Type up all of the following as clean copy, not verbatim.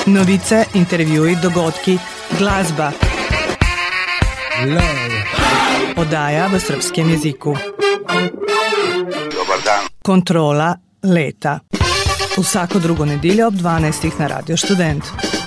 Novice, intervjui, dogodki, glasba. Oddaja v srpskem jeziku. Dobar dan. Kontrola leta. Vsako drugo nedeljo ob 12. na Radio Študent.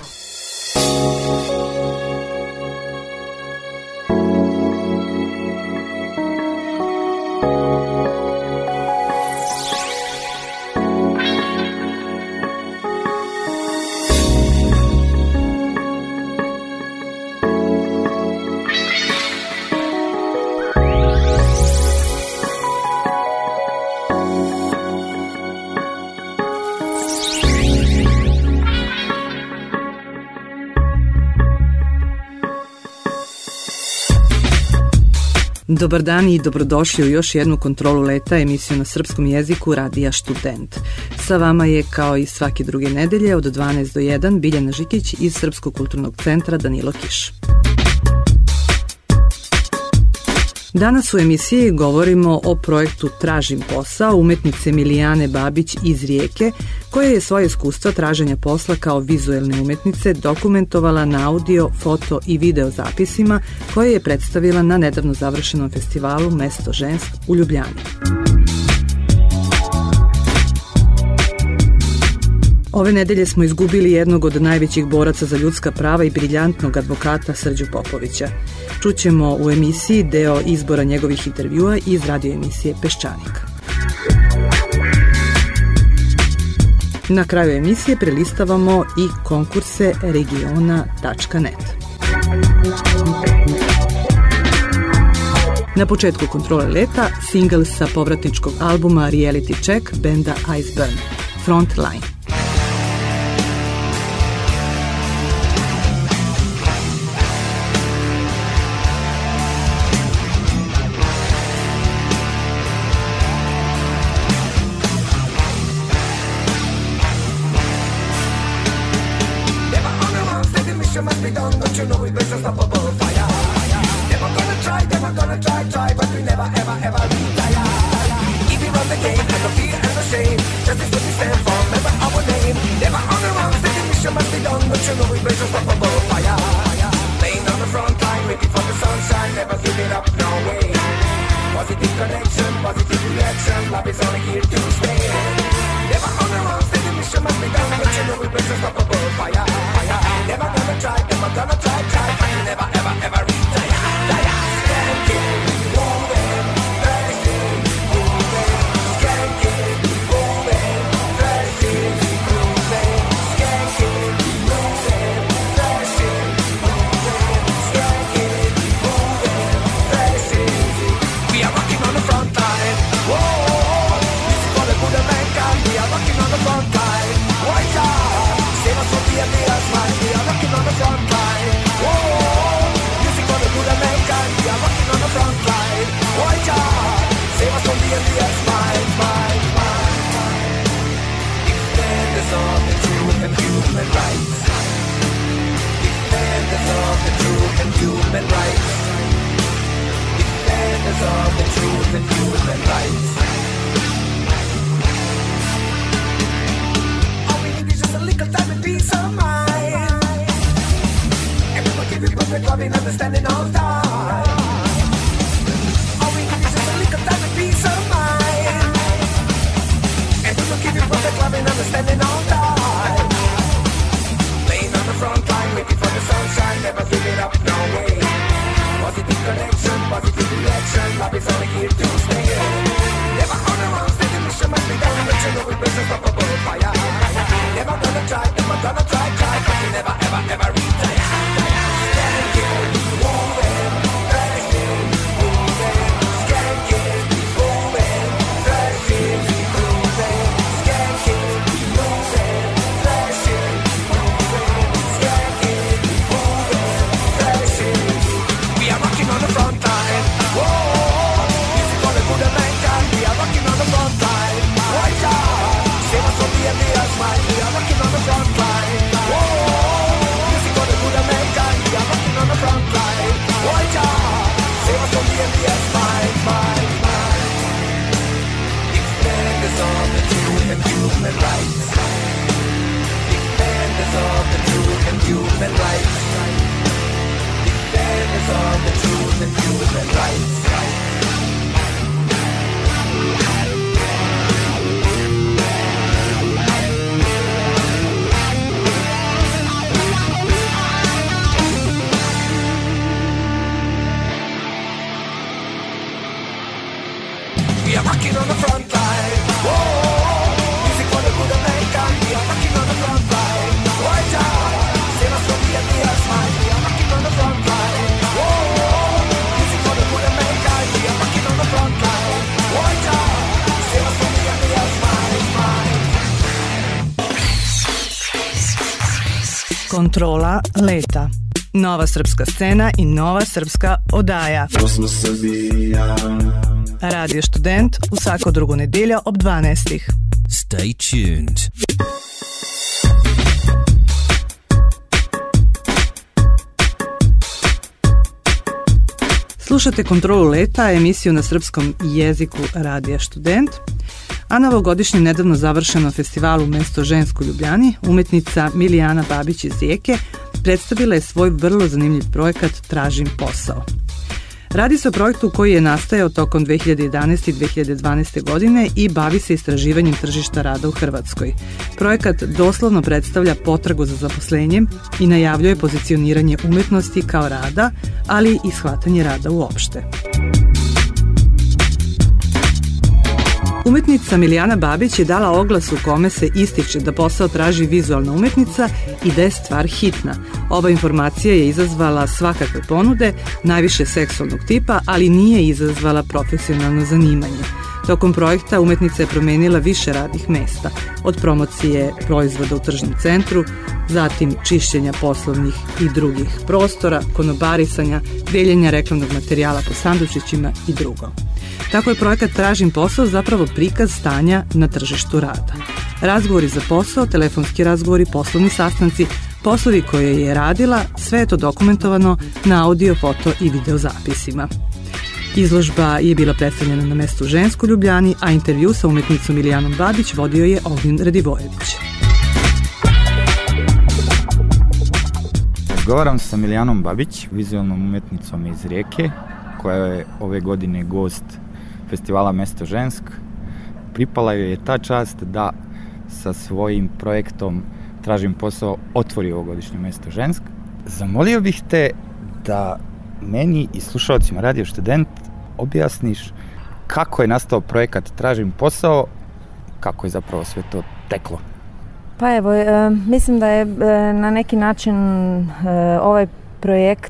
Dobar dan i dobrodošli u još jednu kontrolu leta, emisiju na srpskom jeziku Radija Študent. Sa vama je, kao i svake druge nedelje, od 12 do 1, Biljana Žikić iz Srpskog kulturnog centra Danilo Kiš. Danas u emisiji govorimo o projektu Tražim posao umetnice Milijane Babić iz Rijeke, koja je svoje iskustva traženja posla kao vizuelne umetnice dokumentovala na audio, foto i video zapisima koje je predstavila na nedavno završenom festivalu Mesto žensk u Ljubljani. Ove nedelje smo izgubili jednog od najvećih boraca za ljudska prava i briljantnog advokata Srđu Popovića. Čućemo u emisiji deo izbora njegovih intervjua iz radio emisije Peščanik. Na kraju emisije prelistavamo i konkurse regiona.net. Na početku kontrole leta, singl sa povratničkog albuma Reality Check benda Iceburn, Frontline. Must be done, don't you know we blaze unstoppable fire? Never gonna try, but we never ever retire. If we run the game, and no fear and no shame, justice what we stand for, remember our name. Never on the wrong, steady mission must be done, don't you know we blaze unstoppable fire? Laying on the front line, waiting for the sunshine, never give it up, no way. Positive connection, positive reaction, love is only here to stay. Never on the wrong, steady mission must be done, don't you know we blaze unstoppable fire? Never gonna try, but you never ever retire. Skanking, moving, thrashing, moving. Skanking, moving, thrashing, moving. Skanking, moving, thrashing, moving. Skanking, moving, thrashing. We are rocking on the front line. Whoa, music for the good and mankind. We are rocking on the front line. Watch out, save us from the ideas, man. We are rocking on the front line. Whoa, music for the good and mankind. We are rocking on the front line. Watch out, save us from the ideas, mine. Defenders of the truth and human rights. Defenders of the truth and human rights. Defenders of the truth and human rights. All we need is just a little time and peace of mind. Everybody give it perfect loving, understanding all time. All we need is just a little time and peace of mind. Everybody give it perfect loving, understanding all time. Laying on the front line, waiting for the sunshine, never give it up, no way. Positive connection, positive reaction, love is only here to stay. Never on the wrong, steady mission must be done, but you know we blaze unstoppable fire. Never gonna try, but you never ever retire. Skanking, moving, thrashing, moving. Skanking, moving, thrashing, moving. Skanking, moving, thrashing, moving. Skanking, moving, thrashing. We are rocking on the front line. Whoa, music for the good and mankind. We are rocking on the front line. Watch out, save us from the ideas, man. We are rocking on the front line. Whoa. of the truth and human rights. We are rocking on the front line. Whoa, music for the good and mankind. We are rocking on the front line. Watch out, save us from the enemy smile. We are rocking on the front line. Whoa, music for the good and mankind. We are rocking on the front line. Watch out, save us from the enemy smile. Kontrola leta. Nova srpska scena i nova srpska odaja. Radio Student u svako drugu nedeljo ob 12. Stay tuned. Slušate Kontrolu leta, emisiju na srpskom jeziku Radija Student. A na ovogodišnjem nedavno završenom festivalu Mesto žensko u Ljubljani umetnica Milijana Babić iz Rijeke predstavila je svoj vrlo zanimljiv projekat Tražim posao. Radi se o projektu koji je nastajao tokom 2011. i 2012. godine i bavi se istraživanjem tržišta rada u Hrvatskoj. Projekat doslovno predstavlja potragu za zaposlenjem i najavljuje pozicioniranje umetnosti kao rada, ali i shvatanje rada uopšte. Umetnica Milijana Babić je dala oglas u kome se ističe da posao traži vizualna umetnica i da je stvar hitna. Ova informacija je izazvala svakakve ponude, najviše seksualnog tipa, ali nije izazvala profesionalno zanimanje. Tokom projekta umetnica je promenila više radnih mesta, od promocije proizvoda u tržnom centru, zatim čišćenja poslovnih i drugih prostora, konobarisanja, deljenja reklamnog materijala po sandučićima i drugo. Tako je projekat Tražim posao zapravo prikaz stanja na tržištu rada. Razgovori za posao, telefonski razgovori, poslovni sastanci, poslovi koje je radila, sve je to dokumentovano na audio, foto i video zapisima. Izložba je bila predstavljena na Mestu žensko u Ljubljani, a intervju sa umetnicom Milijanom Babić vodio je Ognjen Radivojević. Razgovaram sa Milijanom Babić, vizualnom umetnicom iz Rijeke, koja je ove godine gost festivala Mesto žensk. Pripala joj je ta čast da sa svojim projektom Tražim posao otvori ovogodišnje Mesto žensk. Zamolio bih te da meni i slušalcima Radio Student objasniš kako je nastao projekat Tražim posao, kako je zapravo sve to teklo. Pa evo, mislim da je na neki način ovaj projekt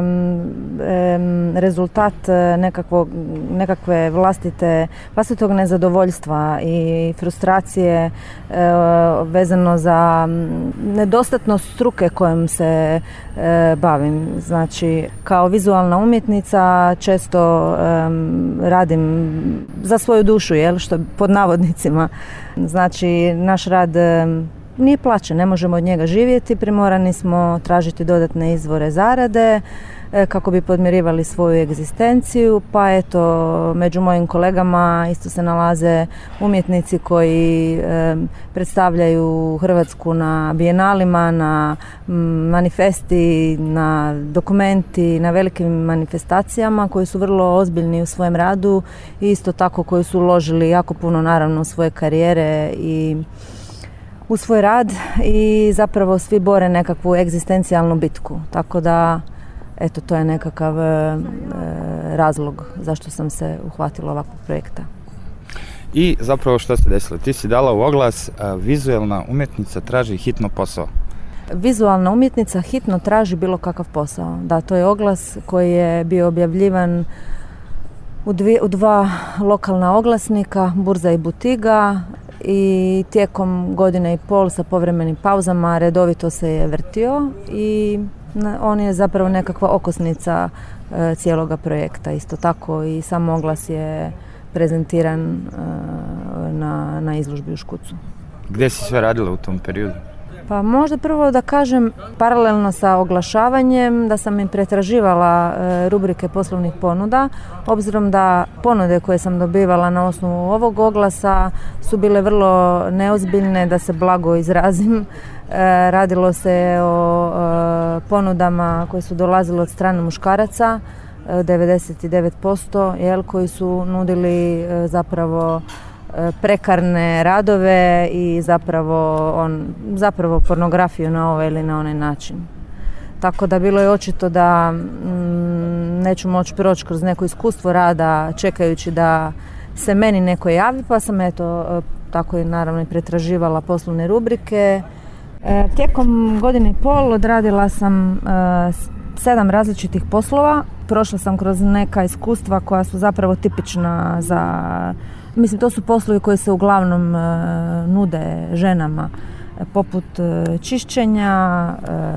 rezultat nekakve vlastitog nezadovoljstva i frustracije vezano za nedostatnost struke kojom se bavim. Znači, kao vizualna umjetnica često radim za svoju dušu, što pod navodnicima. Znači, naš rad nije plaćen, ne možemo od njega živjeti, primorani smo tražiti dodatne izvore zarade kako bi podmirivali svoju egzistenciju, pa eto, među mojim kolegama isto se nalaze umjetnici koji predstavljaju Hrvatsku na bijenalima, na manifesti, na dokumenti, na velikim manifestacijama koji su vrlo ozbiljni u svojem radu i isto tako koji su uložili jako puno naravno u svoje karijere i u svoj rad i zapravo svi bore nekakvu egzistencijalnu bitku. Tako da, eto, to je nekakav razlog zašto sam se uhvatila ovakvog projekta. I zapravo što se desilo? Ti si dala u oglas vizualna umjetnica traži hitno posao. Vizualna umjetnica hitno traži bilo kakav posao. Da, to je oglas koji je bio objavljivan u dva lokalna oglasnika, Burza i Butiga, i tijekom godine i pol sa povremenim pauzama redovito se je vrtio i on je zapravo nekakva okosnica cijeloga projekta. Isto tako i sam oglas je prezentiran na izložbi u Škucu. Gdje si sve radila u tom periodu? Pa možda prvo da kažem, paralelno sa oglašavanjem, da sam i pretraživala rubrike poslovnih ponuda, obzirom da ponude koje sam dobivala na osnovu ovog oglasa su bile vrlo neozbiljne, da se blago izrazim. Radilo se o ponudama koje su dolazile od strane muškaraca, 99%, koji su nudili zapravo prekarne radove i zapravo pornografiju na ovaj ili na onaj način. Tako da bilo je očito da neću moći proći kroz neko iskustvo rada čekajući da se meni neko javi, pa sam tako i naravno i pretraživala poslovne rubrike. Tijekom godine i pol odradila sam 7 različitih poslova. Prošla sam kroz neka iskustva koja su zapravo tipična za... Mislim, to su poslovi koji se uglavnom nude ženama, poput čišćenja,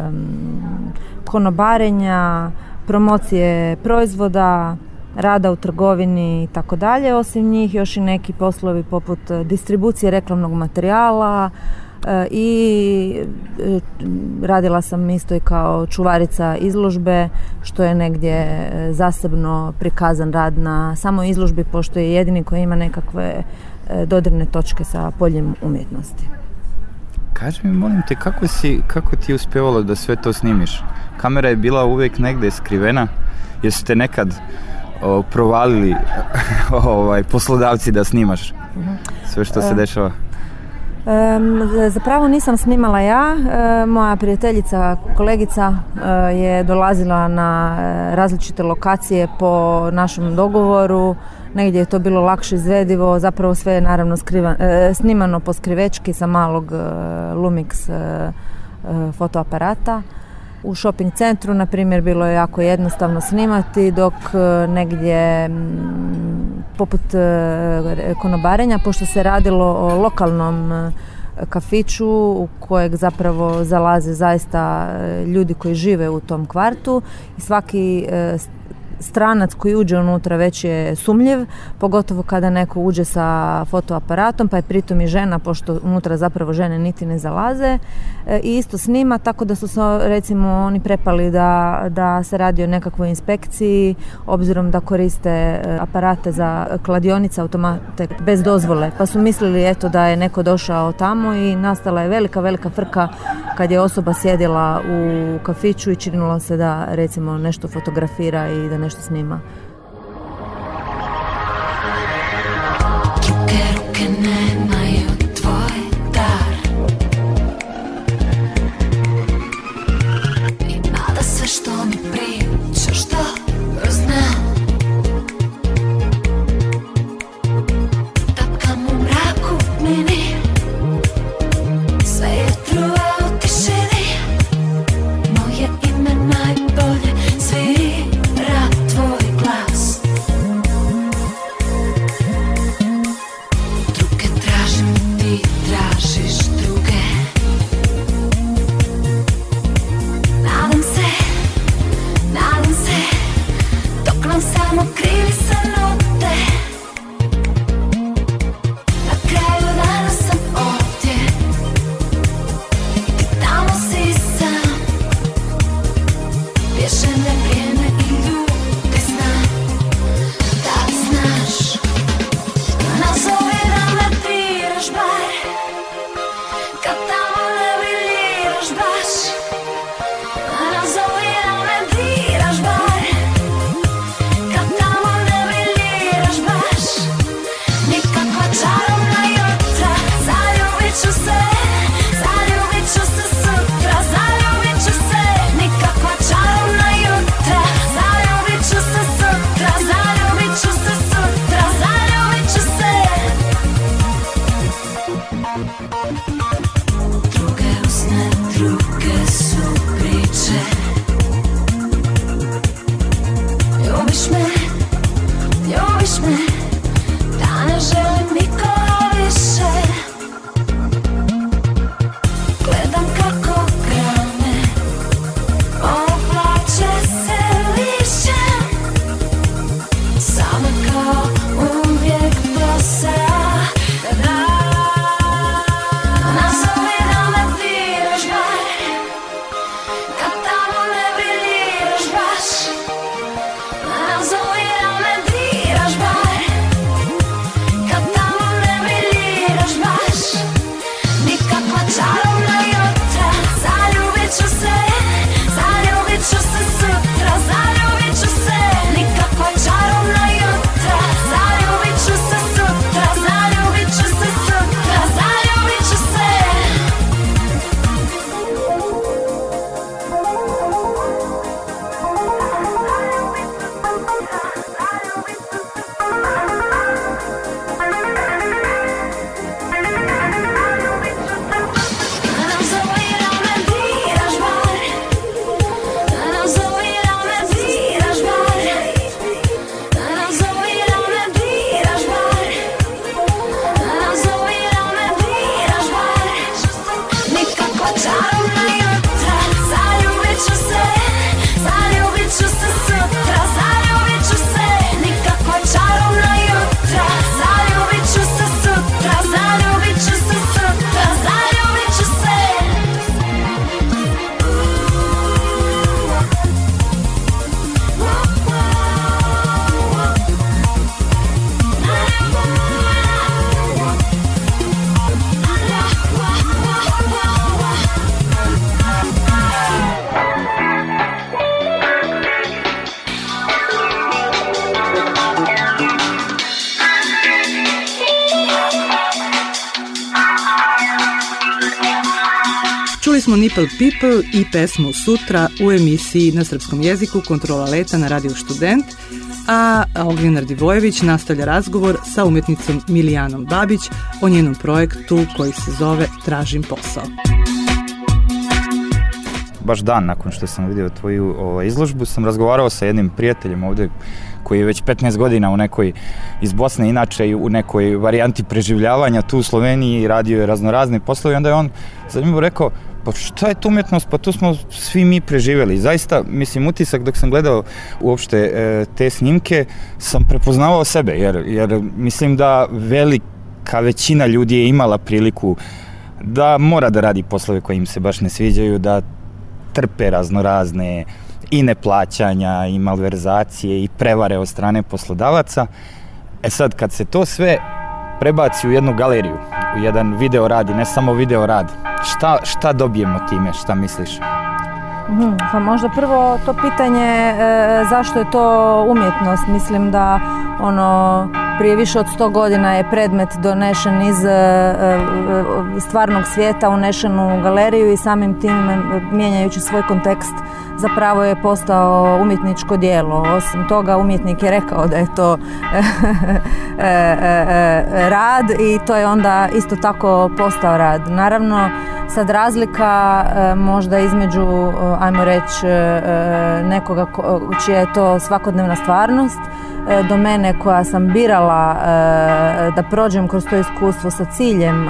konobarenja, promocije proizvoda, rada u trgovini i tako dalje. Osim njih još i neki poslovi poput distribucije reklamnog materijala i radila sam isto i kao čuvarica izložbe, što je negdje zasebno prikazan rad na samoj izložbi, pošto je jedini koji ima nekakve dodirne točke sa poljem umjetnosti. Kaži mi, molim te, kako ti je uspjevalo da sve to snimiš? Kamera je bila uvijek negdje skrivena, jesu te nekad provalili poslodavci da snimaš sve što se dešava? Zapravo nisam snimala ja, moja prijateljica, kolegica je dolazila na različite lokacije po našem dogovoru, negdje je to bilo lakše izvedivo, zapravo sve je naravno snimano po skrivečki sa malog Lumix fotoaparata. U shopping centru, na primjer, bilo je jako jednostavno snimati, dok negdje poput konobarenja, pošto se radilo o lokalnom kafiću u kojeg zapravo zalaze zaista ljudi koji žive u tom kvartu i svaki stranac koji uđe unutra već je sumnjiv, pogotovo kada neko uđe sa fotoaparatom, pa je pritom i žena, pošto unutra zapravo žene niti ne zalaze, i isto snima, tako da su se recimo oni prepali da se radi o nekakvoj inspekciji, obzirom da koriste aparate za kladionice, automate bez dozvole, pa su mislili da je neko došao tamo i nastala je velika frka kad je osoba sjedila u kafiću i činilo se da recimo nešto fotografira i da nešto snima. Ruke nemaju tvoj dar i nada sve što mi pričaš dobro znam. Tapkam u mraku meni, sve je truva u tišini, moje ime najbolje svira tvoj glas. Čuli smo Nipple People i pesmu Sutra u emisiji na srpskom jeziku Kontrola leta na Radio Student, a Ognjen Divojević nastavlja razgovor sa umjetnicom Milijanom Babić o njenom projektu koji se zove Tražim posao. Baš dan nakon što sam vidio tvoju izložbu sam razgovarao sa jednim prijateljem ovdje koji je već 15 godina u nekoj, iz Bosne inače, u nekoj varijanti preživljavanja tu u Sloveniji, radio je raznorazne poslove i onda je on zanimljivo rekao, pa šta je tu umjetnost, pa tu smo svi mi preživjeli. Zaista, mislim, utisak dok sam gledao uopšte te snimke sam prepoznavao sebe, jer mislim da velika većina ljudi je imala priliku da mora da radi poslove koji im se baš ne sviđaju, da trpe raznorazne i neplaćanja, i malverzacije, i prevare od strane poslodavaca. E sad, kad se to sve prebaci u jednu galeriju, u jedan video rad i ne samo video rad, šta dobijemo time, šta misliš? Pa možda prvo to pitanje zašto je to umjetnost. Mislim da prije više od 100 godina je predmet donešen iz stvarnog svijeta, unešen u galeriju i samim tim, mijenjajući svoj kontekst, zapravo je postao umjetničko djelo. Osim toga, umjetnik je rekao da je to rad i to je onda isto tako postao rad. Naravno, sad razlika možda između, ajmo reći, nekoga čija je to svakodnevna stvarnost, do mene koja sam birala da prođem kroz to iskustvo sa ciljem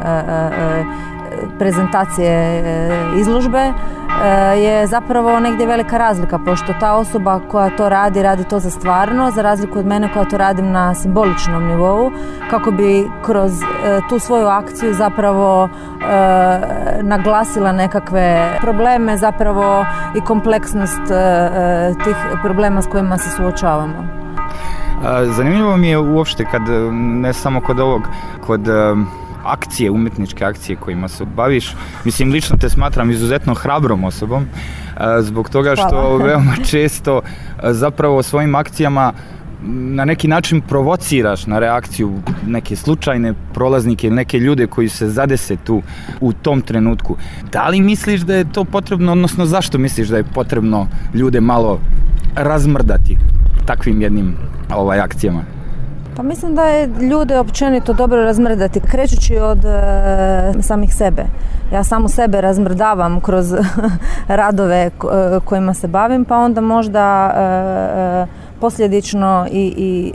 prezentacije izložbe, je zapravo negdje velika razlika, pošto ta osoba koja to radi to za stvarno, za razliku od mene koja to radim na simboličnom nivou, kako bi kroz tu svoju akciju zapravo naglasila nekakve probleme, zapravo i kompleksnost tih problema s kojima se suočavamo. Zanimljivo mi je uopšte kad, ne samo kod akcije, umjetničke akcije kojima se baviš, mislim, lično te smatram izuzetno hrabrom osobom, zbog toga što veoma često zapravo svojim akcijama na neki način provociraš na reakciju neke slučajne prolaznike ili neke ljude koji se zadese tu u tom trenutku. Da li misliš da je to potrebno, odnosno zašto misliš da je potrebno ljude malo razmrdati takvim jednim akcijama? Pa mislim da je ljude općenito dobro razmrdati, krećući od samih sebe. Ja samu sebe razmrdavam kroz radove kojima se bavim, pa onda možda posljedično i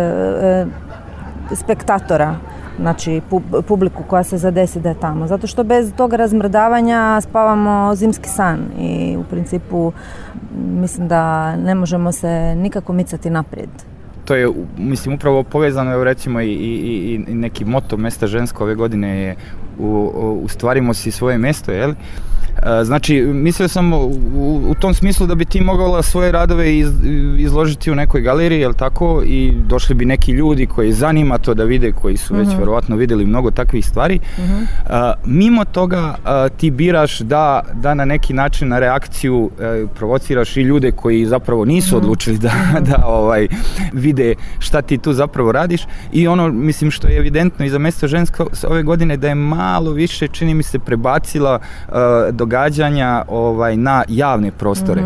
spektatora, znači publiku koja se zadesi da je tamo. Zato što bez tog razmrdavanja spavamo zimski san i u principu mislim da ne možemo se nikako micati naprijed. To je, mislim, upravo povezano, evo recimo i neki moto Mesta žensko ove godine je ustvarimo si svoje mjesto, jel? Znači, mislio sam u tom smislu da bi ti mogla svoje radove izložiti u nekoj galeriji, jel tako? I došli bi neki ljudi koji zanima to da vide, koji su već vjerovatno vidjeli mnogo takvih stvari. Mimo toga ti biraš da na neki način na reakciju provociraš i ljude koji zapravo nisu odlučili da vide šta ti tu zapravo radiš. I mislim, što je evidentno i za Mesto žensko ove godine, da je malo više, čini mi se, prebacila događanja na javne prostore.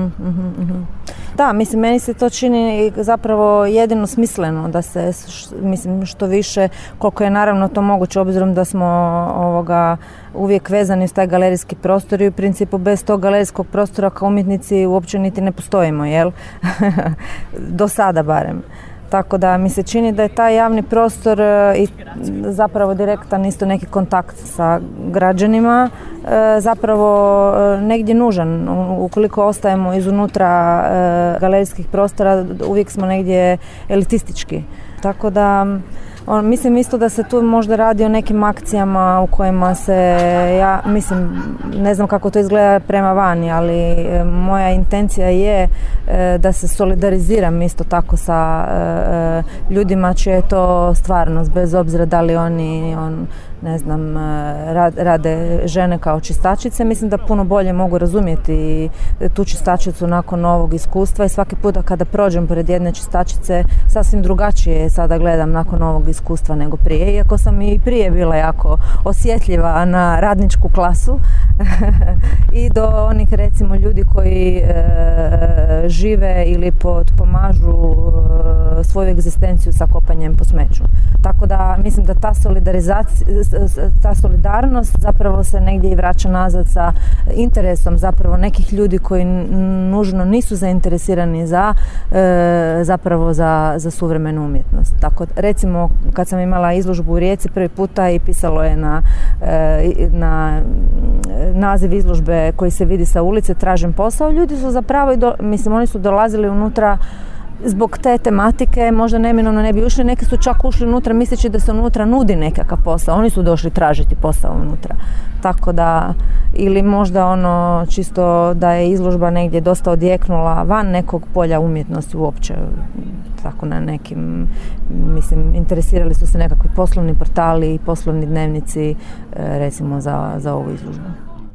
Da, mislim, meni se to čini zapravo jedino smisleno da se, mislim, što više, koliko je naravno to moguće, obzirom da smo uvijek vezani uz taj galerijski prostor i u principu bez tog galerijskog prostora kao umjetnici uopće niti ne postojimo, jel? Do sada barem. Tako da mi se čini da je taj javni prostor i zapravo direktan isto neki kontakt sa građanima zapravo negdje nužan. Ukoliko ostajemo izunutra galerijskih prostora, uvijek smo negdje elitistički. Tako da mislim isto da se tu možda radi o nekim akcijama u kojima se, ja mislim, ne znam kako to izgleda prema vani, ali moja intencija je da se solidariziram isto tako sa ljudima čija je to stvarnost, bez obzira da li oni ne znam, rade žene kao čistačice. Mislim da puno bolje mogu razumjeti tu čistačicu nakon ovog iskustva i svaki puta kada prođem pored jedne čistačice sasvim drugačije sada gledam nakon ovog iskustva nego prije. Iako sam i prije bila jako osjetljiva na radničku klasu, i do onih recimo ljudi koji žive ili pomažu svoju egzistenciju sa kopanjem po smeću. Tako da mislim da ta solidarnost zapravo se negdje i vraća nazad sa interesom zapravo nekih ljudi koji nužno nisu zainteresirani zapravo za suvremenu umjetnost. Tako recimo kad sam imala izložbu u Rijeci prvi puta i pisalo je na naziv izložbe koji se vidi sa ulice tražim posao, ljudi su zapravo oni su dolazili unutra zbog te tematike, možda neminovno ne bi ušli, neki su čak ušli unutra misleći da se unutra nudi nekakav posao, oni su došli tražiti posao unutra. Tako da, ili možda čisto da je izložba negdje dosta odjeknula van nekog polja umjetnosti uopće, tako na nekim, mislim, interesirali su se nekakvi poslovni portali i poslovni dnevnici recimo za ovu izložbu.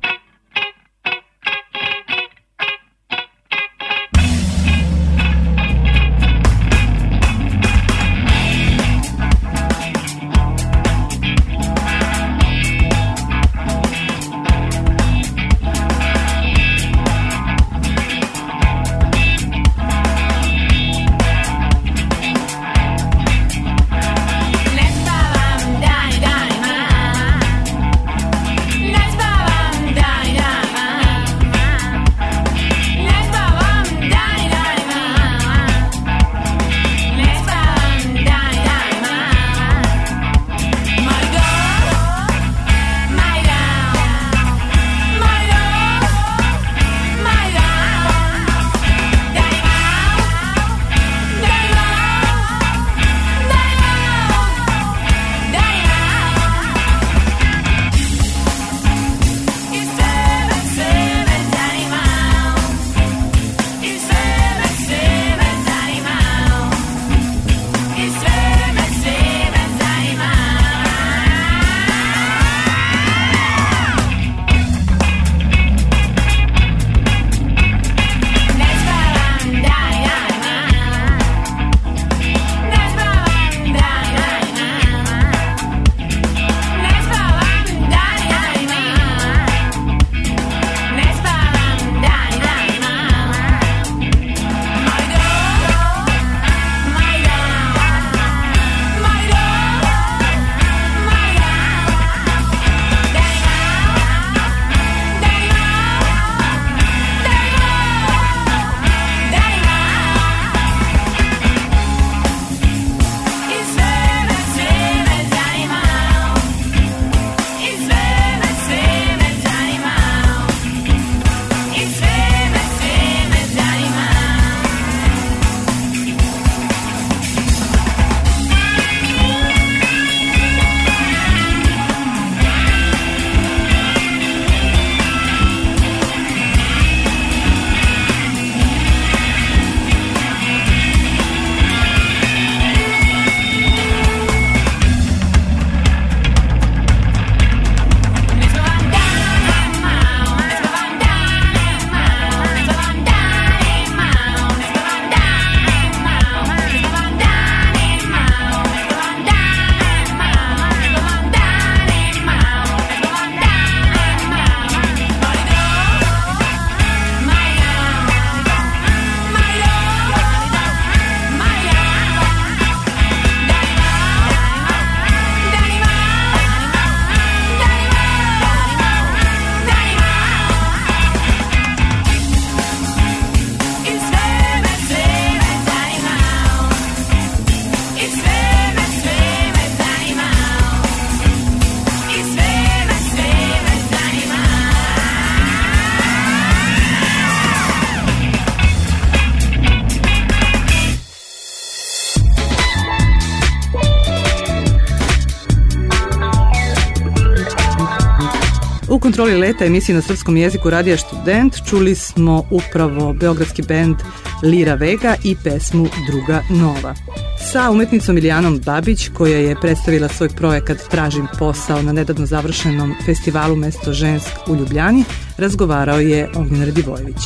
U kontroli leta emisije na srpskom jeziku Radija Student čuli smo upravo beogradski bend Lira Vega i pesmu Druga Nova. Sa umetnicom Milijanom Babić, koja je predstavila svoj projekat Tražim posao na nedavno završenom festivalu Mesto žensk u Ljubljani, razgovarao je Ognjen Radivojević.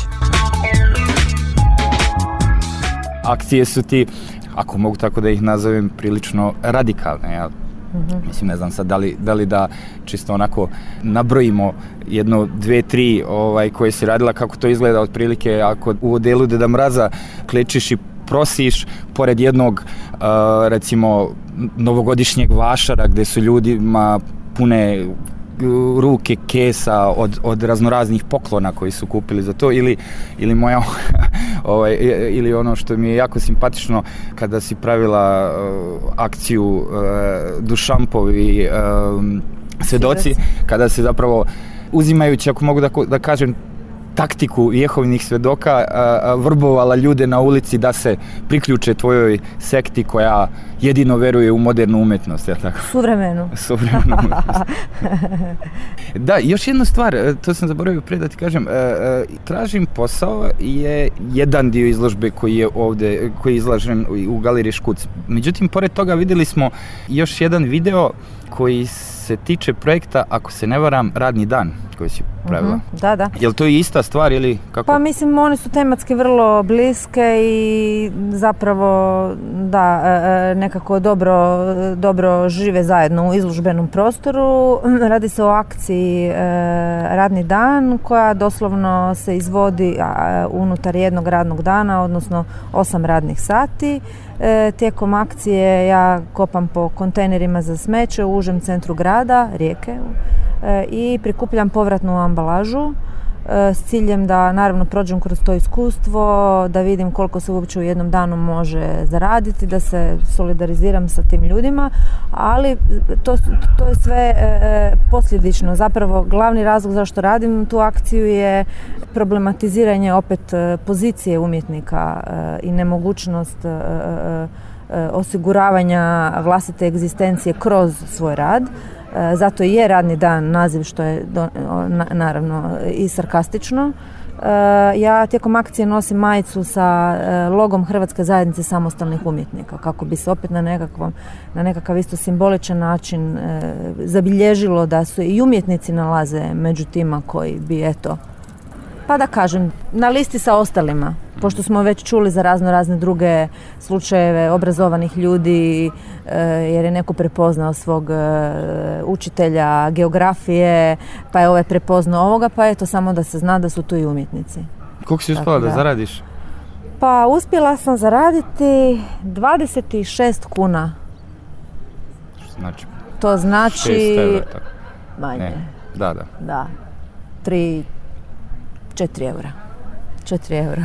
Akcije su ti, ako mogu tako da ih nazovem, prilično radikalne. Ja Mislim, ne znam sad da li da čisto onako nabrojimo 1, 2, 3 koje si radila, kako to izgleda otprilike ako u odjelu Deda Mraza klečiš i prosiš pored jednog recimo novogodišnjeg vašara gdje su ljudima pune ruke kesa od raznoraznih poklona koji su kupili za to, ili moja ili ono što mi je jako simpatično kada si pravila akciju Dušampovi svjedoci, kada se zapravo uzimajući, ako mogu da kažem, taktiku Jehovnih svjedoka, vrbovala ljude na ulici da se priključe tvojoj sekti koja jedino veruje u modernu umjetnost, je tako? Suvremenu umjetnost. Da, još jednu stvar, to sam zaboravio prije da ti kažem, Tražim posao je jedan dio izložbe koji je ovdje, koji je izlažen u galeriji Škuc. Međutim, pored toga vidjeli smo još jedan video koji se tiče projekta, ako se ne varam, Radni dan koji si pravila. Da. Je li to ista stvar ili kako? Pa mislim, one su tematski vrlo bliske i zapravo nekako dobro žive zajedno u izložbenom prostoru. Radi se o akciji Radni dan koja doslovno se izvodi unutar jednog radnog dana, odnosno 8 radnih sati. Tijekom akcije ja kopam po kontejnerima za smeće u užem centru grada, Rijeke, i prikupljam povratnu ambalažu s ciljem da naravno prođem kroz to iskustvo, da vidim koliko se uopće u jednom danu može zaraditi, da se solidariziram sa tim ljudima, ali to je sve posljedično. Zapravo glavni razlog zašto radim tu akciju je problematiziranje opet pozicije umjetnika i nemogućnost osiguravanja vlastite egzistencije kroz svoj rad. Zato i je Radni dan naziv, što je naravno i sarkastično. Ja tijekom akcije nosim majicu sa logom Hrvatske zajednice samostalnih umjetnika, kako bi se opet na nekakav isto simboličan način zabilježilo da se i umjetnici nalaze među tima koji bi, eto, pa da kažem, na listi sa ostalima, pošto smo već čuli za razne druge slučajeve obrazovanih ljudi, jer je neko prepoznao svog učitelja geografije, pa je ovaj prepoznao ovoga, pa eto, samo da se zna da su tu i umjetnici. Koliko si uspjela da zaradiš? Pa uspjela sam zaraditi 26 kuna. Što znači? To znači 6 eura, tako. Manje. Ne. Da. 4 eura. 4 eura.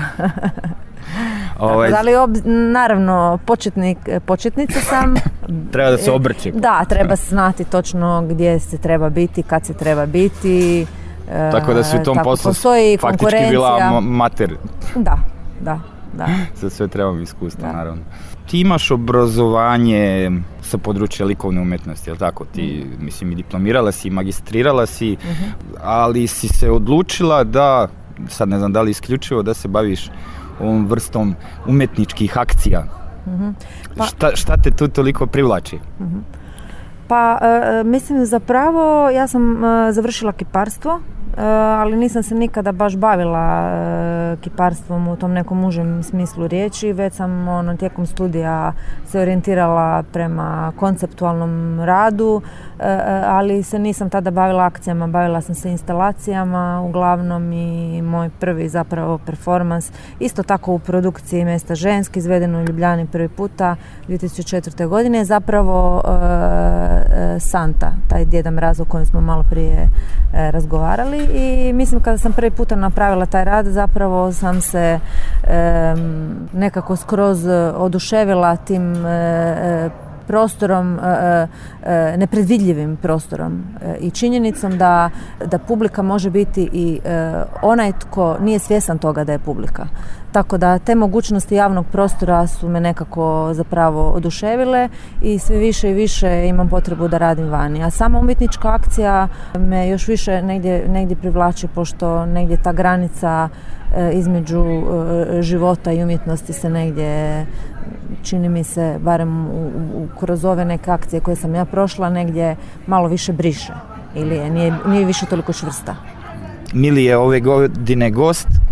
Ali naravno početnica sam. Treba da se obrće. Da, treba znati točno gdje se treba biti, kad se treba biti. Tako da si u tom poslu faktički bila mater. Da. Za sve trebam iskustva, naravno. Ti imaš obrazovanje sa područja likovne umjetnosti, jel tako? Ti, mislim, i diplomirala si, i magistrirala si, ali si se odlučila da, sad ne znam da li isključivo, da se baviš ovom vrstom umjetničkih akcija. Šta te tu toliko privlači? Pa, mislim, zapravo ja sam završila kiparstvo, ali nisam se nikada baš bavila kiparstvom u tom nekom užem smislu riječi, već sam tijekom studija se orijentirala prema konceptualnom radu, ali se nisam tada bavila akcijama, bavila sam se instalacijama uglavnom i moj prvi zapravo performans, isto tako u produkciji Mesta ženski, izvedeno u Ljubljani prvi puta 2004. godine, je zapravo Santa, taj Djeda Mraz o kojem smo malo prije razgovarali. I mislim kada sam prvi puta napravila taj rad, zapravo sam se nekako skroz oduševila tim prostorom, nepredvidljivim prostorom i činjenicom da publika može biti i onaj tko nije svjestan toga da je publika. Tako da te mogućnosti javnog prostora su me nekako zapravo oduševile i sve više i više imam potrebu da radim vani. A sama umjetnička akcija me još više negdje privlači, pošto negdje ta granica između života i umjetnosti se negdje, čini mi se, barem kroz ove neke akcije koje sam ja prošla, negdje malo više briše ili nije više toliko čvrsta. Mili je ove godine gost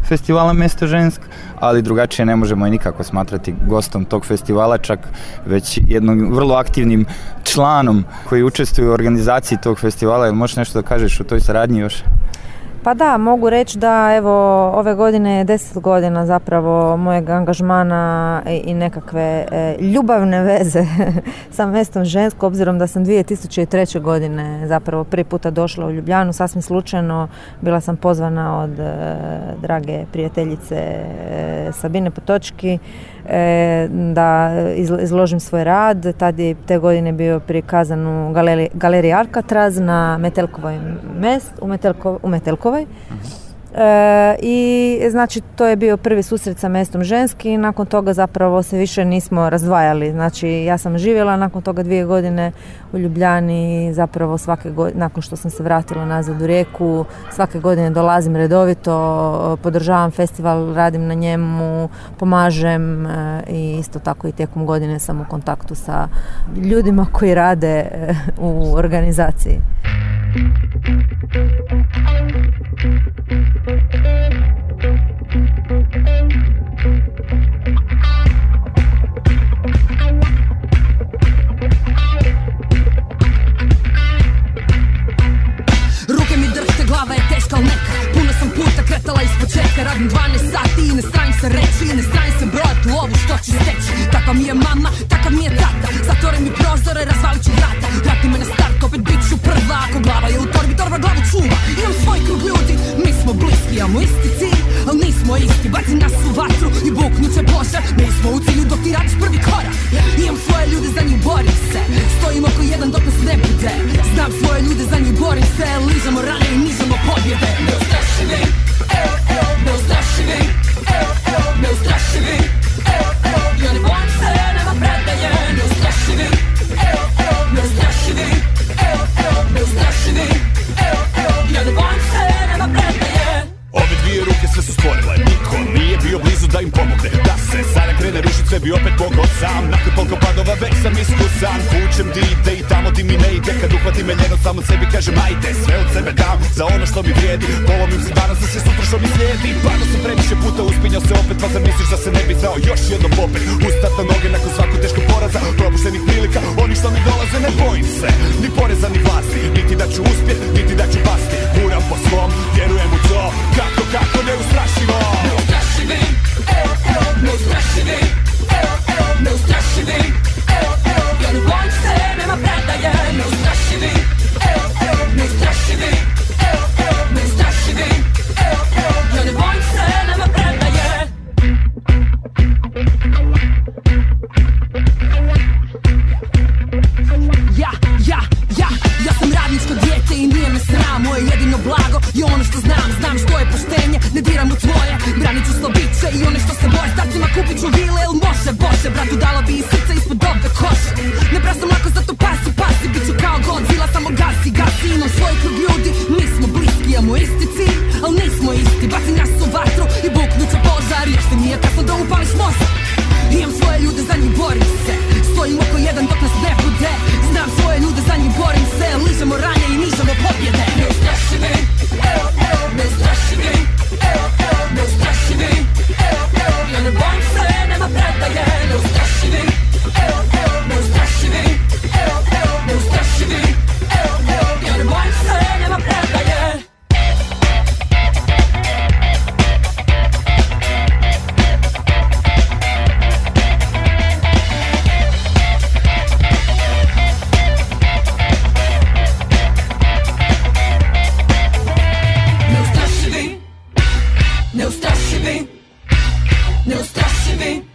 festivala Mesto žensk, ali drugačije ne možemo i nikako smatrati gostom tog festivala, čak već jednom vrlo aktivnim članom koji učestvuje u organizaciji tog festivala. Jel možeš nešto da kažeš o toj saradnji još? Pa da, mogu reći da evo ove godine je 10 godina zapravo mojeg angažmana i nekakve ljubavne veze sa Mestom žensk, obzirom da sam 2003. godine zapravo prvi puta došla u Ljubljanu, sasvim slučajno bila sam pozvana od drage prijateljice Sabine Potočki da izložim svoj rad. Tad je te godine bio prikazan u galeriji Alcatraz na Metelkovoj u Metelkovoj. I znači to je bio prvi susret sa Mestom ženski i nakon toga zapravo se više nismo razdvajali. Znači ja sam živjela nakon toga 2 godine u Ljubljani, zapravo svake godine, nakon što sam se vratila nazad u Rijeku, svake godine dolazim redovito, podržavam festival, radim na njemu, pomažem i isto tako i tijekom godine sam u kontaktu sa ljudima koji rade u organizaciji. Ruke mi drhte, glava je teška, ali neka. Puno sam puta kretala ispočetka. Radim 12 sati i ne strajim se reći, ne strajim se brojati u ovu što ću steći. Takva mi je mama, takav mi je tata. Zatvore mi prozore, razvalit ću vrata. Vrati me na start, opet bit ću prva. Ako glava je u torbi, torba glavu čuva. Imam svoj krug ljudi, mi smo bliski, imamo isti cilj, ali nismo isti. Baci nas u vatru i buknut će požar. Mi smo u cilju dok ti radiš prvi korak. Imam svoje ljude, za njih borim se. Stojim oko jedan dok nas ne bude. Znam svoje ljude, za njih borim se. Ližamo rane i nižamo pobjede. Neustrašivi, neustrašivi, neustrašivi. Ja ne bojim se, nema predaje. Neustrašivi, neustrašivi, neustrašivi. Ja ne bojim se, nema predaje. Ove dvije ruke sve su stvorile, niko nije bio blizu da im pomogne. Da se sada krene rušit, sve bi opet mogao sam. Nakon toliko padova već sam iskusan. Vučem di ide i tamo di mi ne ide. Kad uhvatim ljeno samo sebi kažem ajde. Sve od sebe dam za ono što mi vrijedi. Polomim se danas za sve sutra što mi slijedi. Padao sam previše puta, uspinjao se opet. Pa zamisliš da se ne bi znao još jednom popet. Ustat na noge nakon svakog teškog poraza. Propuštenih prilika, oni što mi dolaze. Ne bojim se, ni poreza ni vlasti. Niti da ću uspjet, niti da ću pasti. Guram po svom, vjerujem u to. Kako neustrašivo. Neustrašivi, neustrašivi, neustrašivi. Ja ne bojim se, nema predaje. Neustrašivi, neustrašivi, neustrašivi. Ja ne bojim se, nema predaje. Ja sam radničko dijete i nije me sram. Moje jedino blago je ono što znam što je poštenje, ne diram u tvoje. Branit ću slobiće i one što se boje. Starcima kupit ću vile, jel može, Bože. Bratu dala bi i srce ispod ove koše. Ne prasam lako, zato pasi. Bit ću kao Godzilla, samo gasi. Imam svoj krug ljudi, mi smo bliski. Imamo isti cilj, ali nismo isti. Baci nas u vatru i buknut će požar. Još ti nije kasno da upališ mozak. Imam svoje ljude, za njih borim se. Stojim oko jedan dok nas ne bude. Znam svoje ljude, za njih borim se. Ližemo ranje i nižamo pobjede. Neustrašivi, neustrašivi, neustrašivi. Ja ne bojim se, nema predaje. Neustrašivi, neustrašivi, neustrašivi. Ja ne bojim se, nema predaje. Neustrašivi, neustrašivi.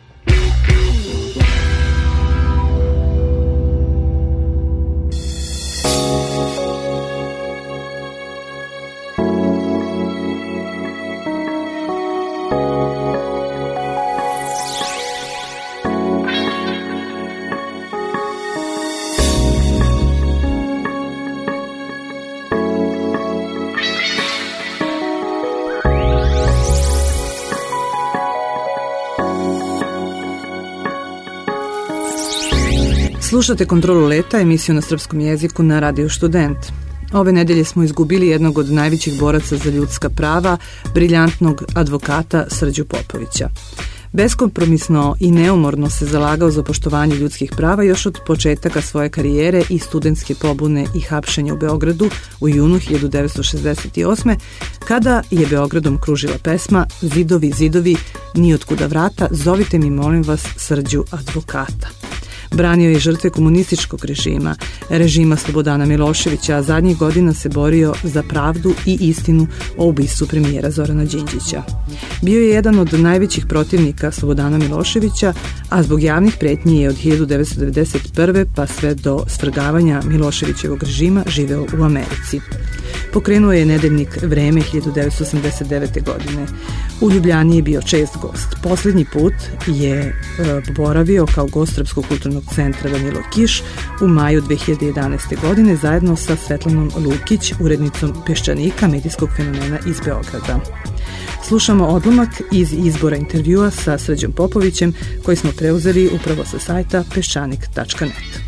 Slušate Kontrolu leta, emisiju na srpskom jeziku na Radio Student. Ove nedelje smo izgubili jednog od najvećih boraca za ljudska prava, briljantnog advokata Srđu Popovića. Beskompromisno i neumorno se zalagao za poštovanje ljudskih prava još od početaka svoje karijere i studentske pobune i hapšenja u Beogradu u junu 1968. kada je Beogradom kružila pesma Zidovi, zidovi, nijotkuda vrata, zovite mi molim vas Srđu advokata. Branio je žrtve komunističkog režima Slobodana Miloševića, a zadnjih godina se borio za pravdu i istinu o ubistvu premijera Zorana Đinđića. Bio je jedan od najvećih protivnika Slobodana Miloševića, a zbog javnih pretnji je od 1991. pa sve do svrgavanja Miloševićevog režima živeo u Americi. Pokrenuo je nedeljnik Vreme 1989. godine. U Ljubljani je bio čest gost. Poslednji put je boravio kao gost Srpskog kulturnog centra Danilo Kiš u maju 2011. godine zajedno sa Svetlanom Lukić, urednicom Peščanika, medijskog fenomena iz Beograda. Slušamo odlomak iz izbora intervjua sa Srđom Popovićem koji smo preuzeli upravo sa sajta peščanik.net.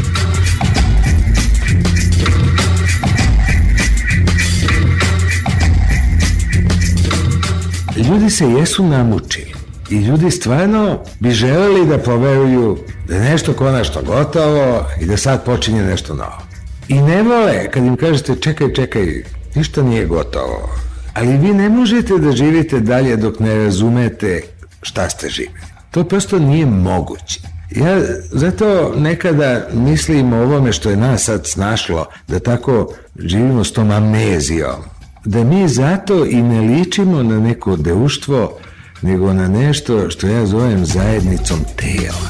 Ljudi se jesu namučili i ljudi stvarno bi želeli da poveruju da je nešto konačno gotovo i da sad počinje nešto novo. I ne vole kad im kažete čekaj, ništa nije gotovo. Ali vi ne možete da živite dalje dok ne razumete šta ste živjeli. To prosto nije moguće. Ja zato nekada mislim o ovome što je nas sad snašlo, da tako živimo s tom amnezijom. Da mi zato i ne ličimo na neko društvo, nego na nešto što ja zovem zajednicom tela.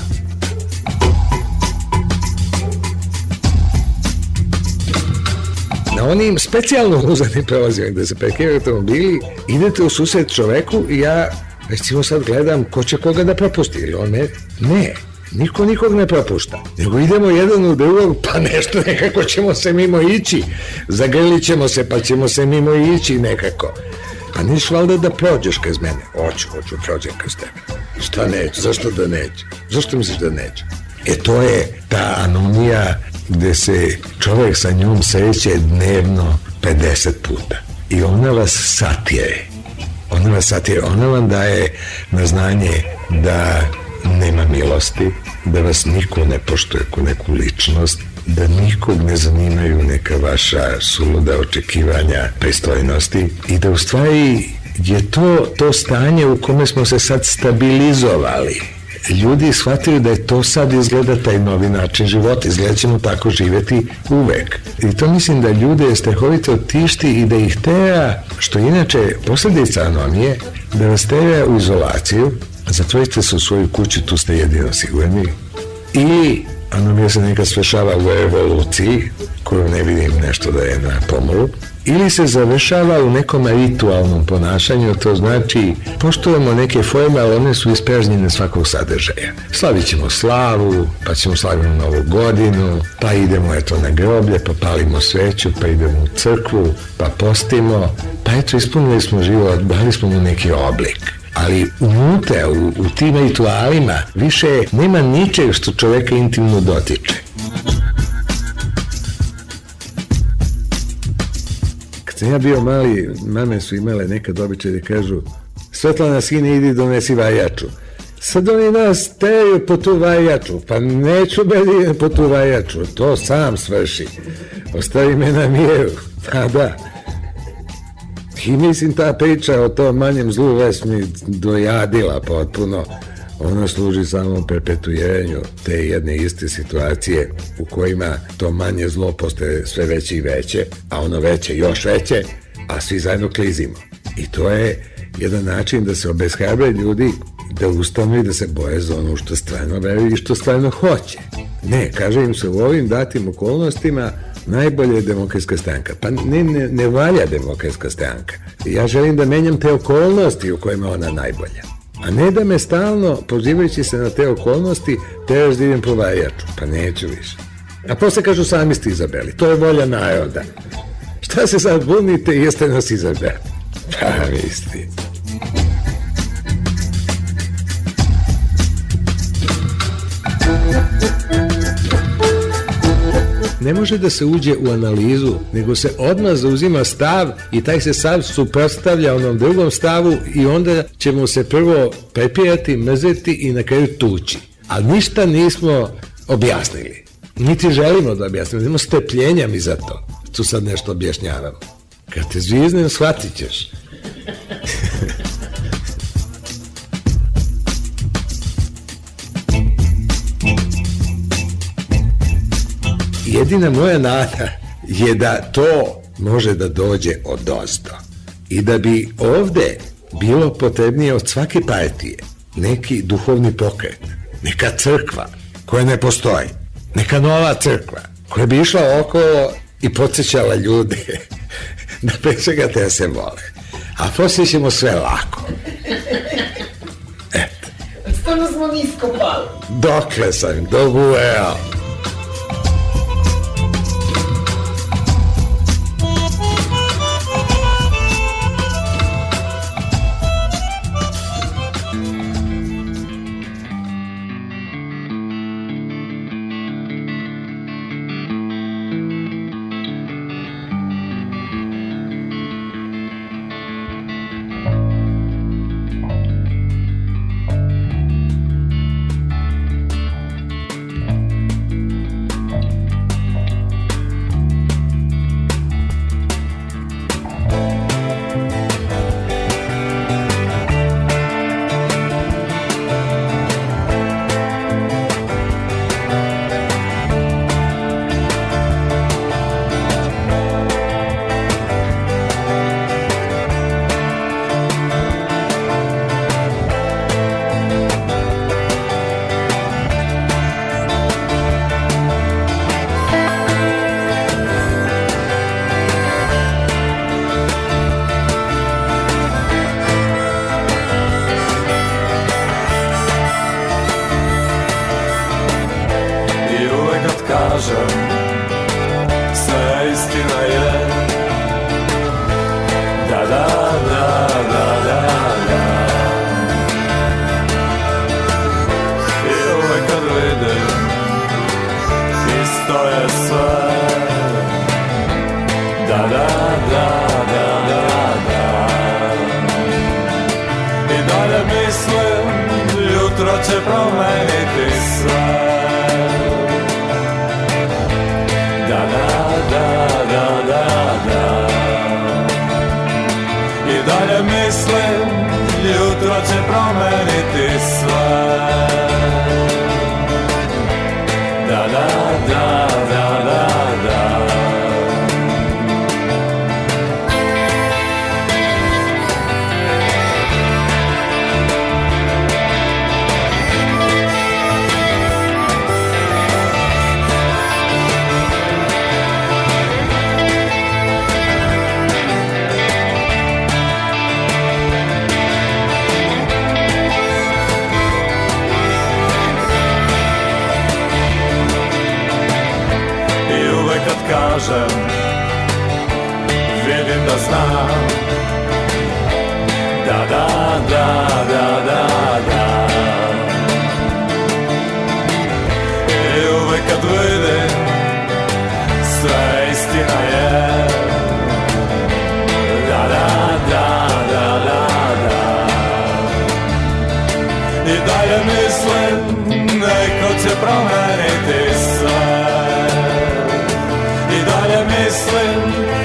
Na onim specijalno uzanim prelazima gde se parkiraju automobili, idete u susret čoveku i ja, recimo sad gledam ko će koga da propusti, ili on ne, niko nikog ne propušta, nego idemo jedan u drugog, pa nešto nekako ćemo se mimo ići, zagrlit ćemo se pa ćemo se mimo ići nekako. Pa niš valjda da prođeš kroz mene? Hoću, prođem kroz tebe. Šta neću, zašto da neću? Zašto misliš da neću? To je ta anomija gde se čovjek sa njom sreće dnevno 50 puta. I ona vas satire. Ona vam daje na znanje da nema milosti, da vas niko ne poštuje kao neku ličnost, da nikog ne zanimaju neka vaša suluda očekivanja pristojnosti i da u stvari je to stanje u kome smo se sad stabilizovali. Ljudi shvatili da je to sad izgleda taj novi način života, izgleda ćemo tako živjeti uvek. I to mislim da ljude strahovito tišti i da ih tera, što inače posljedica anomije, da vas tera u izolaciju, zatvorite se u svoju kuću, tu ste jedino sigurni. Ili anomija se nekad svešava u evoluciji, koju ne vidim nešto da je na pomolu, ili se završava u nekom ritualnom ponašanju, to znači poštujemo neke forme, ali one su ispražnjene svakog sadržaja. Slavit ćemo slavu, pa ćemo slaviti Novu godinu, pa idemo na groblje, pa palimo sveću, pa idemo u crkvu, pa postimo, pa ispunili smo život, dali smo mu neki oblik. Ali unutra, u tim ritualima, više nema ničeg što čoveka intimno dotiče. Kad sam ja bio mali, mame su imale nekad običaj da kažu: Svetlana, sine, idi donesi vajaču. Sad oni nas teraju po tu vajaču. Pa neću bedi po tu vajaču, to sam svrši. Ostavi me na miru. Pa da. I mislim, ta priča o tom manjem zlu već mi dojadila potpuno. Ono služi samo perpetuiranju te jedne iste situacije u kojima to manje zlo postaje sve veće i veće, a ono veće još veće, a svi zajedno klizimo. I to je jedan način da se obeshrabre ljudi da ustanu i da se boje za ono što stvarno veruju i što stvarno hoće. Ne, kaže im se u ovim datim okolnostima najbolje je Demokratska stranka. Pa ne valja Demokratska stranka. Ja želim da menjam te okolnosti u kojima ona najbolja. A ne da me stalno, pozivajući se na te okolnosti, teraš da idem po vajaču. Pa neću više. A posle kažu sami ste izabrali. To je volja naroda. Šta se sad bunite i jeste nas izabrali? Pa misli. ne može da se uđe u analizu, nego se odmah zauzima stav i taj se stav suprotstavlja onom drugom stavu i onda ćemo se prvo prepijati, mrzeti i na kraju tući. A ništa nismo objasnili. Niti želimo da objasnimo, imamo strpljenja mi za to. Tu sad nešto objašnjavam. Kad te zviznem, shvatit ćeš. Jedina moja nada je da to može da dođe odozdo i da bi ovde bilo potrebnije od svake partije neki duhovni pokret, neka crkva koja ne postoji, neka nova crkva koja bi išla okolo i podsjećala ljude da pre svega te se vole, a poslije ćemo sve lako. Eto. Stvarno smo nisko pali. Dokle sam dogurao.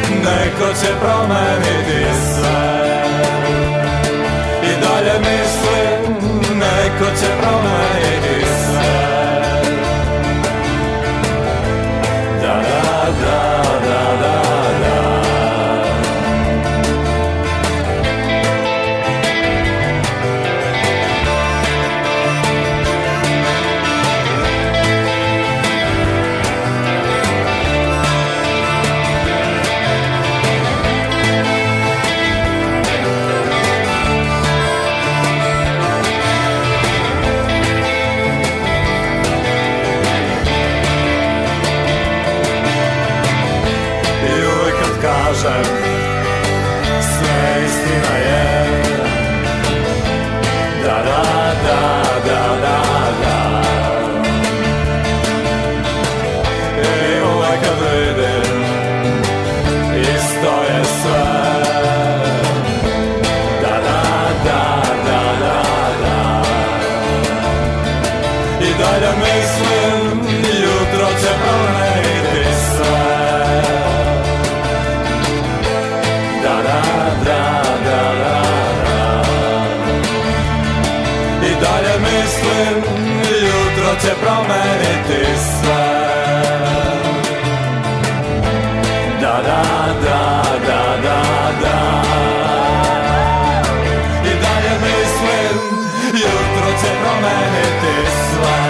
Neko će promeniti sve. I dalje mislim mislim, jutro će promeniti sve. Da, da, da, da, da, da. I dalje mislim, jutro će promeniti sve.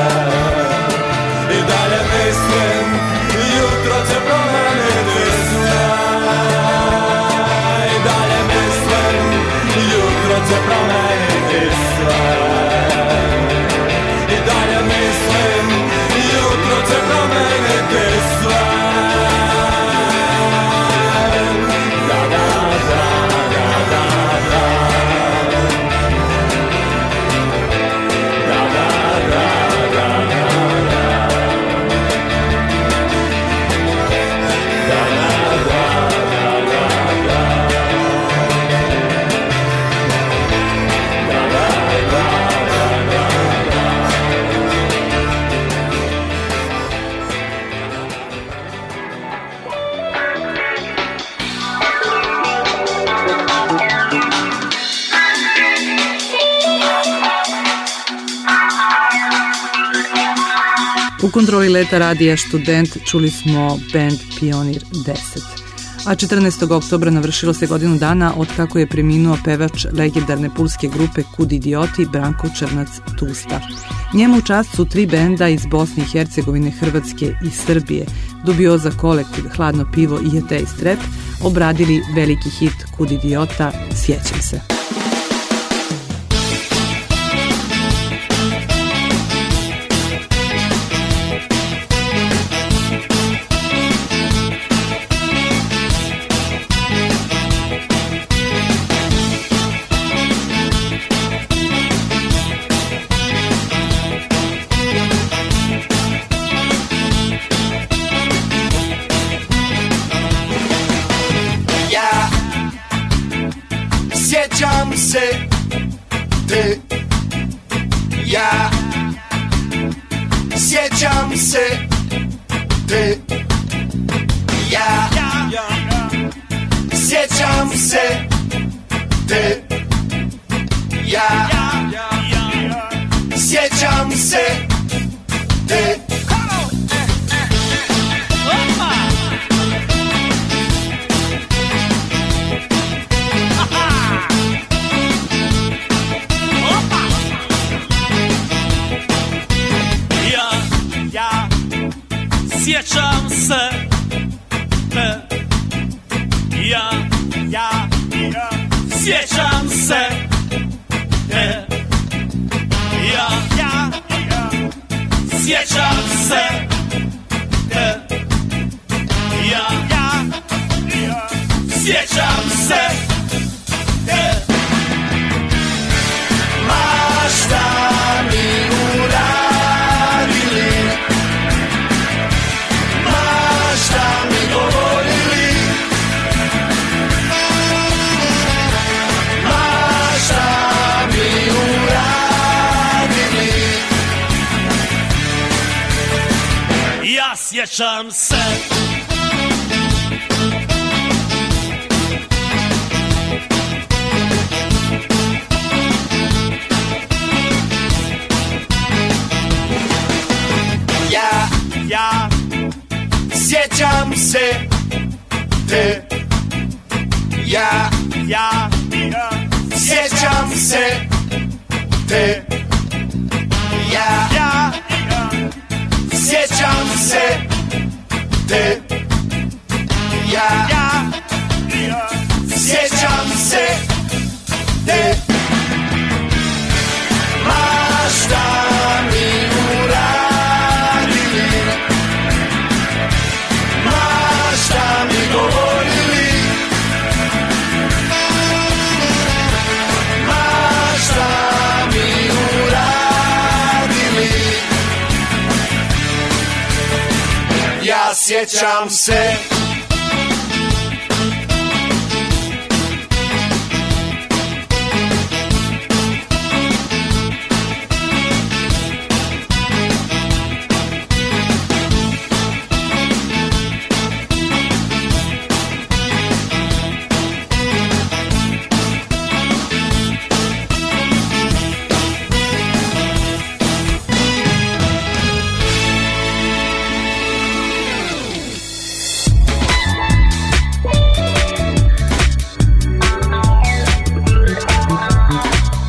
I dalje mislim, jutro će promeniti sve. I dalje mislim, jutro će promeniti sve. I dalje mislim, jutro će promeniti sve. Da, da, da, da, da, da. Da, da, da, da, da, da. Da, da, da, da, da, da. U kontroli leta radija Student čuli smo band Pionir 10. A 14. oktobra navršilo se godinu dana od kako je preminuo pevač legendarne pulske grupe Kud idioti Branko Črnac Tusta. Njemu u čast su 3 benda iz Bosne i Hercegovine, Hrvatske i Srbije, Dubioza kolektiv, Hladno pivo i Jetej Strep, obradili veliki hit Kud idiota Sjećam se. Sjećam se te, ja sjećam se te, ja sjećam se te, ja sjećam se te. Sjećam se te, ja sjećam se te, ja sjećam se te, ja sjećam se te. Ma šta mi uradili, šta mi govorili, ma šta mi uradili. Ja sjećam se. Ja sjećam se te, ja sjećam se te, ja sjećam se te, ja sjećam se te. Ma šta mi uradili, šta mi govorili, ma šta mi uradili. Ja sjećam se.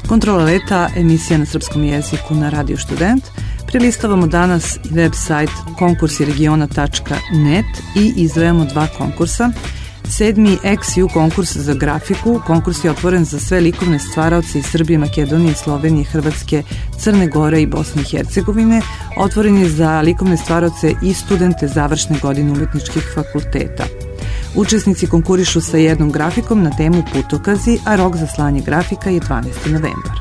Kontrola leta, emisija na srpskom jeziku na Radio Student. Prilistavamo danas i website konkursiregiona.net i izdvajamo 2 konkursa. 7. XU konkurs za grafiku. Konkurs je otvoren za sve likovne stvaraoce iz Srbije, Makedonije, Slovenije, Hrvatske, Crne Gore i Bosne i Hercegovine. Otvoren je za likovne stvaraoce i studente završne godine umetničkih fakulteta. Učesnici konkurišu sa jednom grafikom na temu putokazi, a rok za slanje grafika je 12. novembar.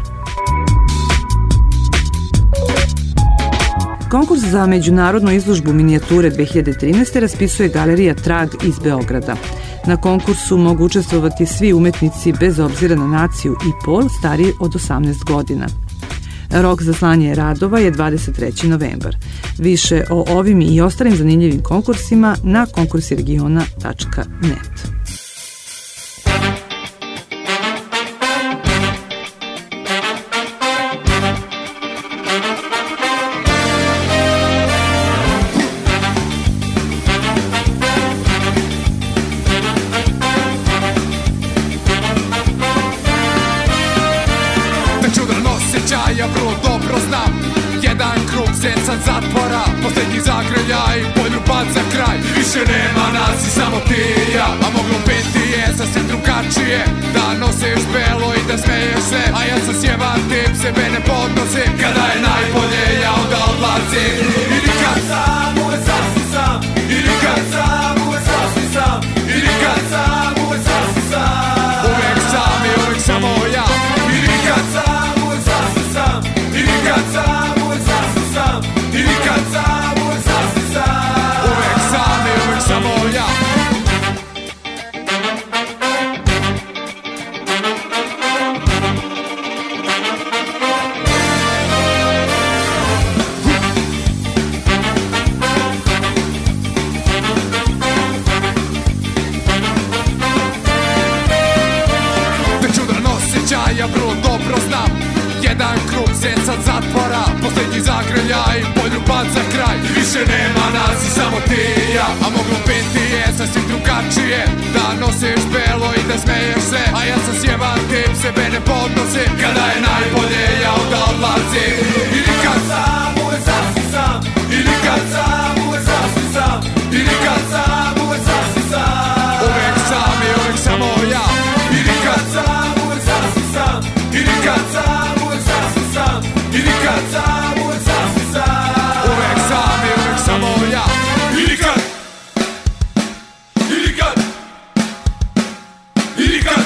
Konkurs za međunarodnu izložbu minijature 2013. raspisuje Galerija Trag iz Beograda. Na konkursu mogu učestvovati svi umetnici bez obzira na naciju i pol stariji od 18 godina. Rok za slanje radova je 23. novembar. Više o ovim i ostalim zanimljivim konkursima na konkursiregiona.net. Zatvora, posljednji zagrljaj, poljubac za kraj. Više nema nas i samo ti i ja. A moglo biti je sasvim drugačije, da nosiš belo i da smeješ se. A ja sam sjeban tip, sebe ne podnosim. Kada je najbolje ja onda odlazim. I nikad sam, uvek sasvim sam. I nikad sam, uvek sasvim sam. I nikad sam, uvek sasvim sam. Uvek sam i uvek samo ja. I nikad sam, uvek sasvim sam. I nikad sam, uvek sasvim sam. I nikad sam, uvek sasvim sam. Uvek sam i uvek samo ja. Te čudan osjećaj, ja vrlo dobro znam. Jedan krug zeca zatvora, posljednji zagrljaj, poljubac za kraj. Više nema nas i samo ti i ja. A moglo biti je sasvim drugačije, da nosiš belo i da smeješ se. A ja sam sjeban tip, sebe ne podnosim. Kada je najbolje ja onda odlazim. I nikad sam, uvek sasvim sam. I nikad sam, uvek sasvim sam. I nikad sam, uvek sasvim sam. Uvek sam i uvek samo ja. I nikad sam, uvek sasvim sam. I nikad sam, uvek sasvim sam. I nikad sam, uvek sasvim sam. Uvek sam i uvek samo ja. I nikad. I nikad. I nikad.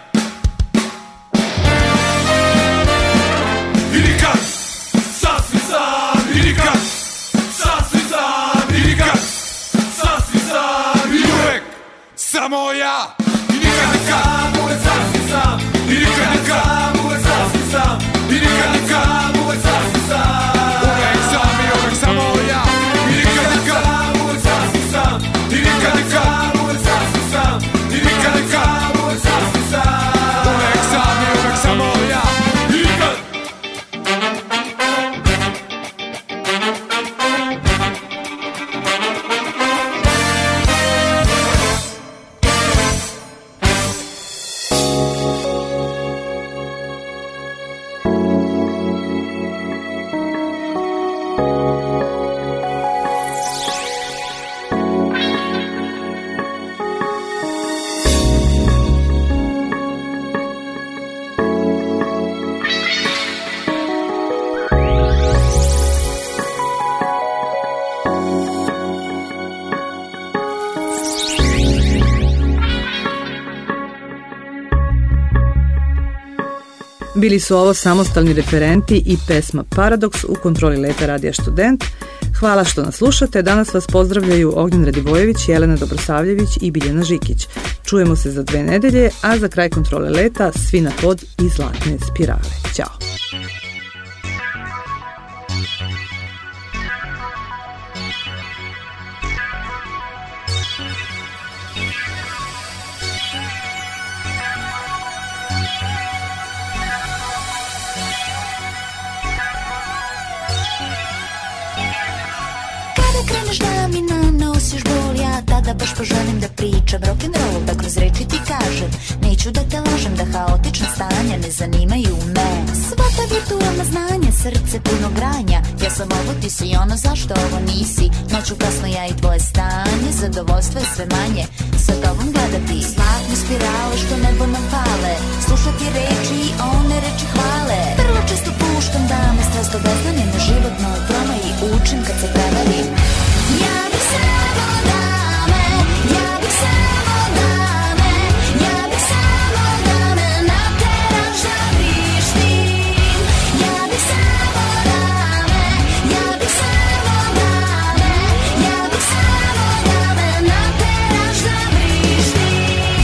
I nikad. Sasvim sam. I nikad. Sasvim sam. I nikad. Sasvim sam. I uvek samo ja. I nikad, nikad. Uvek sasvim sam. I nikad, nikad. Uvek sasvim sam. I nikad, nikad. Uvek sasvim sam. Uvek sam i uvek samo ja. I nikad, nikad. Uvek sasvim sam. I nikad, nikad. Uvek sasvim sam. I nikad, nikad. Uvek sasvim sam. Uvek sam i uvek samo ja. I nikad. Bili su ovo samostalni referenti i pesma Paradoks u kontroli leta Radija Student. Hvala što nas slušate. Danas vas pozdravljaju Ognjen Radivojević, Jelena Dobrosavljević i Biljana Žikić. Čujemo se za 2 nedelje, a za kraj kontrole leta svi na pod i zlatne spirale. Ćao! Kreneš da mi nanosiš bol, ja tada baš poželim da pričam rock'n'roll, da kroz reči ti kažem, neću da te lažem, da haotična stanja stanje ne zanimaju me. Sva ta virtualna znanja, srce puno granja. Ja sam ovo, ti si ono, zašto ovo nisi? Noću kasno ja i tvoje stanje, zadovoljstvo je sve manje sa tobom gledati. Zlatne spirale što nebo nam pale, slušati reči i one reči hvale. Vrlo često puštam da me stres obeznane na životnoj promaji, učim kad se prevarim. Ja bih samo da me, ja bih samo da me, ja bih samo da me nateraš da vrištim. Ja bih samo da me, ja bih samo da me, ja bih samo da me nateraš da vrištim.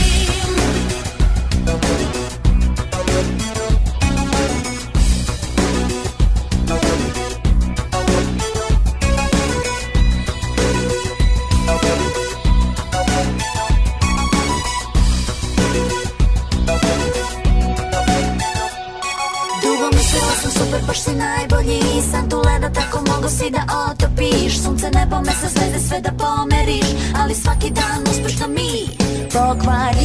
Super, baš si najbolji, sam tu leda, tako mogu si da otopiš. Sunce, nebo, mesec, zvezde, sve da pomeriš, ali svaki dan uspešno mi pokvariš.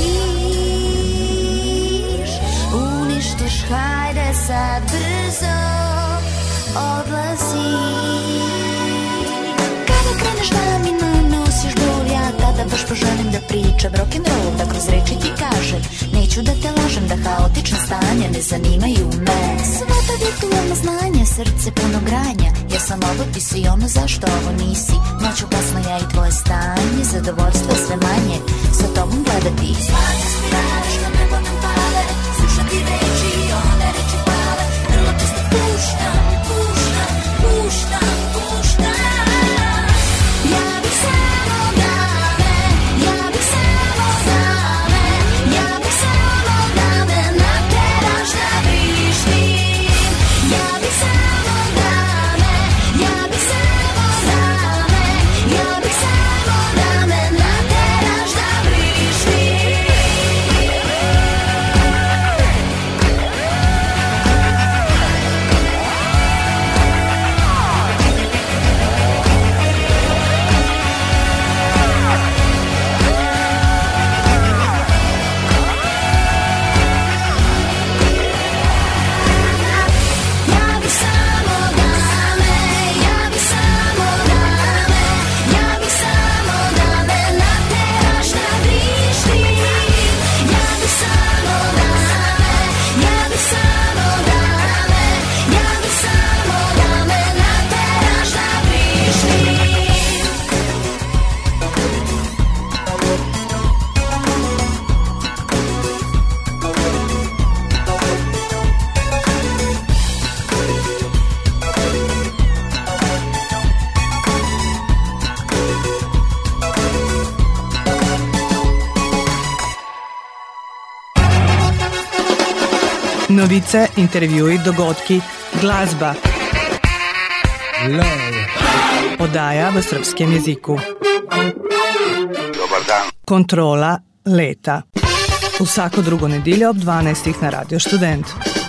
Uništiš, hajde sad brzo odlazi. Kada kreneš da mi nanosiš bol, ja tada baš poželim da pričam rock'n'roll, da kroz reči ti kažem neću da te lažem, da haotična stanja ne zanimaju me. Sva ta virtualna znanja, srce puno granja. Ja sam ovo, ti si ono, zašto ovo nisi? Noću kasno ja i tvoje stanje, zadovoljstvo je sve manje sa tobom gledati. Zlatne spirale što nebo nam pale, slušati reči i one reči hvale. Vrlo često puštam, puštam, puštam, puštam. Ja bih samo da me, ja bih samo da me, ja bih samo da me nateraš da vrištim. Ja bih samo da me, ja bih samo da me, ja bih samo da me nateraš da vrištim. Ja bih samo da me, ja bih samo da me, ja bih samo da me nateraš da vrištim. Ja bih samo da me, ja bih samo da me, ja bih samo da me nateraš da vrištim. Novice, intervjui, dogodki, glasba. Oddaja v srpskem jeziku. Dobar dan. Kontrola leta. Vsako drugo nedeljo ob 12. na Radio Študent.